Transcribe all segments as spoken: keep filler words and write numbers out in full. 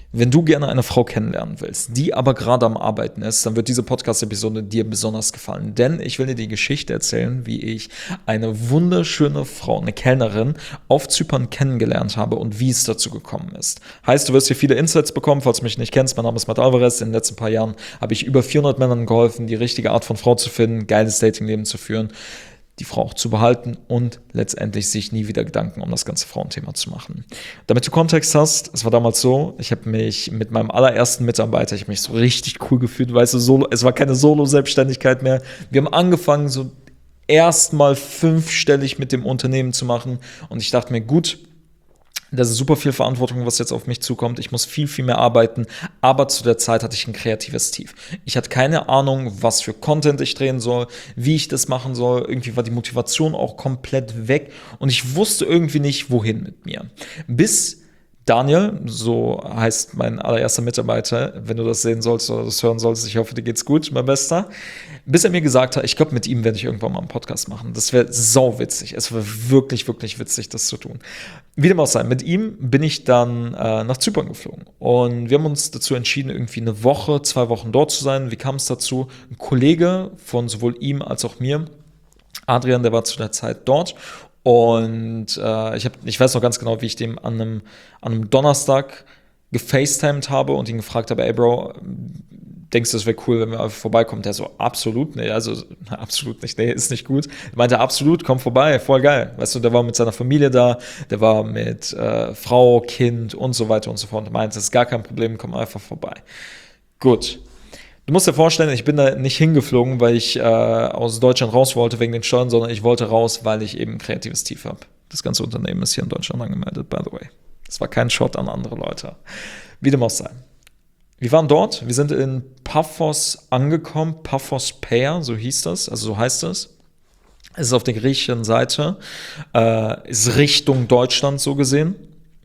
Wenn du gerne eine Frau kennenlernen willst, die aber gerade am Arbeiten ist, dann wird diese Podcast-Episode dir besonders gefallen. Denn ich will dir die Geschichte erzählen, wie ich eine wunderschöne Frau, eine Kellnerin, auf Zypern kennengelernt habe und wie es dazu gekommen ist. Heißt, du wirst hier viele Insights bekommen, falls du mich nicht kennst. Mein Name ist Matt Alvarez. In den letzten paar Jahren habe ich über vierhundert Männern geholfen, die richtige Art von Frau zu finden, geiles Datingleben zu führen, die Frau auch zu behalten und letztendlich sich nie wieder Gedanken um das ganze Frauenthema zu machen. Damit du Kontext hast, es war damals so, ich habe mich mit meinem allerersten Mitarbeiter, ich habe mich so richtig cool gefühlt, weißt du, Solo, es war keine Solo-Selbstständigkeit mehr. Wir haben angefangen, so erstmal fünfstellig mit dem Unternehmen zu machen und ich dachte mir, gut, das ist super viel Verantwortung, was jetzt auf mich zukommt. Ich muss viel, viel mehr arbeiten. Aber zu der Zeit hatte ich ein kreatives Tief. Ich hatte keine Ahnung, was für Content ich drehen soll, wie ich das machen soll. Irgendwie war die Motivation auch komplett weg. Und ich wusste irgendwie nicht, wohin mit mir. Bis Daniel, so heißt mein allererster Mitarbeiter, wenn du das sehen sollst oder das hören sollst, ich hoffe, dir geht's gut, mein Bester, bis er mir gesagt hat, ich glaube, mit ihm werde ich irgendwann mal einen Podcast machen. Das wäre sau witzig. Es wäre wirklich, wirklich witzig, das zu tun. Wie dem auch sei, mit ihm bin ich dann äh, nach Zypern geflogen. Und wir haben uns dazu entschieden, irgendwie eine Woche, zwei Wochen dort zu sein. Wie kam es dazu? Ein Kollege von sowohl ihm als auch mir, Adrian, der war zu der Zeit dort. Und äh, ich, hab, ich weiß noch ganz genau, wie ich dem an einem, an einem Donnerstag gefacetimed habe und ihn gefragt habe, ey Bro, denkst du, es wäre cool, wenn wir einfach vorbeikommen? Der so, absolut, nee, also absolut nicht, nee, ist nicht gut. Er meinte, absolut, komm vorbei, voll geil. Weißt du, der war mit seiner Familie da, der war mit äh, Frau, Kind und so weiter und so fort. Er meinte, es ist gar kein Problem, komm einfach vorbei. Gut. Du musst dir vorstellen, ich bin da nicht hingeflogen, weil ich äh, aus Deutschland raus wollte wegen den Steuern, sondern ich wollte raus, weil ich eben ein kreatives Tief habe. Das ganze Unternehmen ist hier in Deutschland angemeldet, by the way. Das war kein Shot an andere Leute. Wie dem auch sei. Wir waren dort, wir sind in Paphos angekommen, Paphos Pea, so hieß das, also so heißt es. Es ist auf der griechischen Seite, äh, ist Richtung Deutschland so gesehen.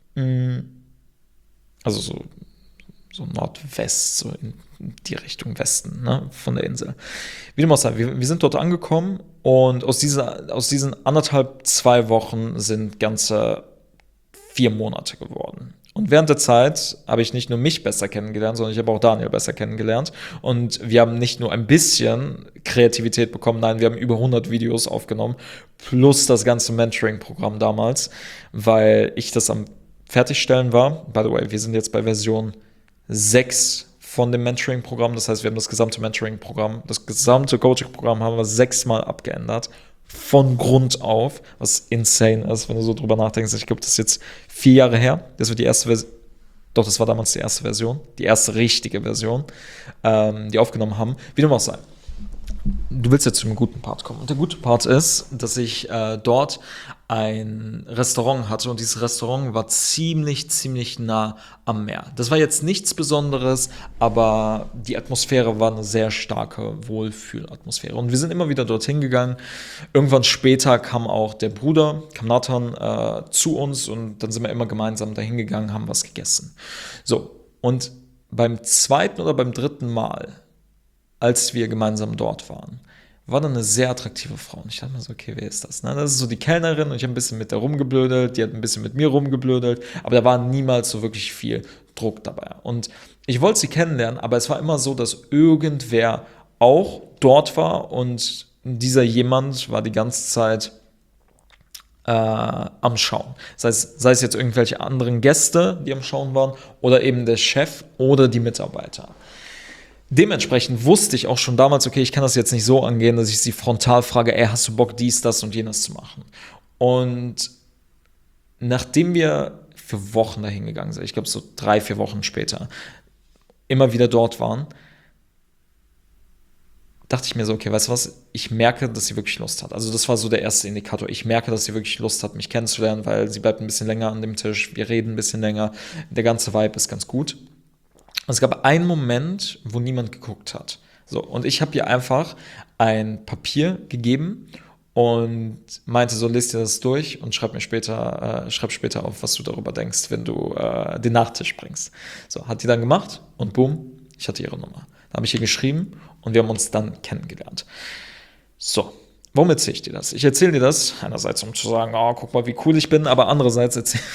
Also so, so Nordwest, so in die Richtung Westen, ne, von der Insel. Wie dem auch sei, wir, wir sind dort angekommen und aus, dieser, aus diesen anderthalb, zwei Wochen sind ganze vier Monate geworden. Und während der Zeit habe ich nicht nur mich besser kennengelernt, sondern ich habe auch Daniel besser kennengelernt. Und wir haben nicht nur ein bisschen Kreativität bekommen, nein, wir haben über hundert Videos aufgenommen, plus das ganze Mentoring-Programm damals, weil ich das am Fertigstellen war. By the way, wir sind jetzt bei Version sechs von dem Mentoring-Programm. Das heißt, wir haben das gesamte Mentoring-Programm, das gesamte Coaching-Programm haben wir sechsmal abgeändert. Von Grund auf, was insane ist, wenn du so drüber nachdenkst. Ich glaube, das ist jetzt vier Jahre her. Das wird die erste Version. Doch, das war damals die erste Version. Die erste richtige Version, ähm, die aufgenommen haben. Wie dem auch sei. Du willst jetzt zu einem guten Part kommen. Und der gute Part ist, dass ich äh, dort ein Restaurant hatte und dieses Restaurant war ziemlich, ziemlich nah am Meer. Das war jetzt nichts Besonderes, aber die Atmosphäre war eine sehr starke Wohlfühlatmosphäre. Und wir sind immer wieder dorthin gegangen. Irgendwann später kam auch der Bruder, kam Nathan, äh, zu uns und dann sind wir immer gemeinsam dahin gegangen, haben was gegessen. So, und beim zweiten oder beim dritten Mal, als wir gemeinsam dort waren, war dann eine sehr attraktive Frau. Und ich dachte mir so, okay, wer ist das? Das ist so die Kellnerin und ich habe ein bisschen mit der rumgeblödelt, die hat ein bisschen mit mir rumgeblödelt, aber da war niemals so wirklich viel Druck dabei. Und ich wollte sie kennenlernen, aber es war immer so, dass irgendwer auch dort war und dieser jemand war die ganze Zeit äh, am Schauen. Das heißt, sei es jetzt irgendwelche anderen Gäste, die am Schauen waren, oder eben der Chef oder die Mitarbeiter. Dementsprechend wusste ich auch schon damals, okay, ich kann das jetzt nicht so angehen, dass ich sie frontal frage, ey, hast du Bock, dies, das und jenes zu machen? Und nachdem wir für Wochen dahin gegangen sind, ich glaube so drei, vier Wochen später, immer wieder dort waren, dachte ich mir so, okay, weißt du was, ich merke, dass sie wirklich Lust hat. Also das war so der erste Indikator. Ich merke, dass sie wirklich Lust hat, mich kennenzulernen, weil sie bleibt ein bisschen länger an dem Tisch, wir reden ein bisschen länger, der ganze Vibe ist ganz gut. Es gab einen Moment, wo niemand geguckt hat. So, und ich habe ihr einfach ein Papier gegeben und meinte so, lest dir das durch und schreib mir später, äh, schreib später auf, was du darüber denkst, wenn du äh, den Nachtisch bringst. So, hat die dann gemacht und boom, ich hatte ihre Nummer. Da habe ich ihr geschrieben und wir haben uns dann kennengelernt. So, warum erzähle ich dir das? Ich erzähle dir das einerseits, um zu sagen, oh, guck mal, wie cool ich bin, aber andererseits erzähle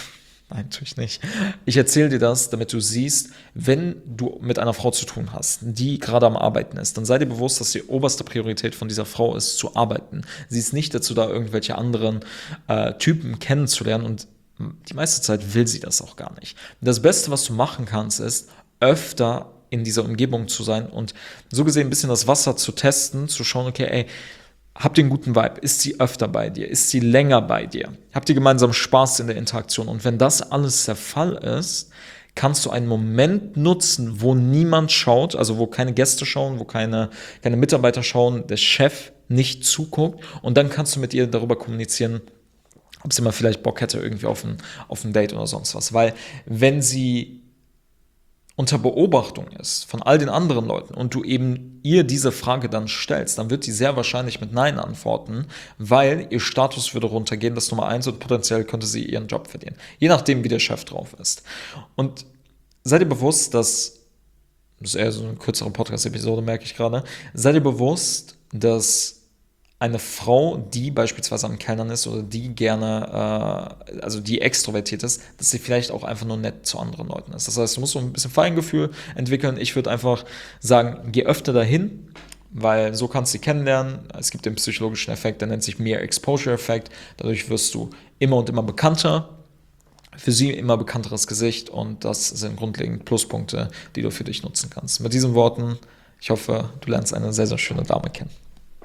Nein, tue ich nicht. Ich erzähle dir das, damit du siehst, wenn du mit einer Frau zu tun hast, die gerade am Arbeiten ist, dann sei dir bewusst, dass die oberste Priorität von dieser Frau ist, zu arbeiten. Sie ist nicht dazu da, irgendwelche anderen äh, Typen kennenzulernen, und die meiste Zeit will sie das auch gar nicht. Das Beste, was du machen kannst, ist, öfter in dieser Umgebung zu sein und so gesehen ein bisschen das Wasser zu testen, zu schauen, okay, ey, habt ihr einen guten Vibe? Ist sie öfter bei dir? Ist sie länger bei dir? Habt ihr gemeinsam Spaß in der Interaktion? Und wenn das alles der Fall ist, kannst du einen Moment nutzen, wo niemand schaut, also wo keine Gäste schauen, wo keine, keine Mitarbeiter schauen, der Chef nicht zuguckt, und dann kannst du mit ihr darüber kommunizieren, ob sie mal vielleicht Bock hätte irgendwie auf ein, auf ein Date oder sonst was. Weil wenn sie unter Beobachtung ist von all den anderen Leuten und du eben ihr diese Frage dann stellst, dann wird sie sehr wahrscheinlich mit Nein antworten, weil ihr Status würde runtergehen, das Nummer eins, und potenziell könnte sie ihren Job verlieren. Je nachdem, wie der Chef drauf ist. Und seid ihr bewusst, dass, das ist eher so eine kürzere Podcast-Episode, merke ich gerade, seid ihr bewusst, dass eine Frau, die beispielsweise am Kellnern ist oder die gerne, äh, also die extrovertiert ist, dass sie vielleicht auch einfach nur nett zu anderen Leuten ist. Das heißt, du musst so ein bisschen Feingefühl entwickeln. Ich würde einfach sagen, geh öfter dahin, weil so kannst du sie kennenlernen. Es gibt den psychologischen Effekt, der nennt sich Mere Exposure Effekt. Dadurch wirst du immer und immer bekannter, für sie immer bekannteres Gesicht, und das sind grundlegend Pluspunkte, die du für dich nutzen kannst. Mit diesen Worten, ich hoffe, du lernst eine sehr, sehr schöne Dame kennen.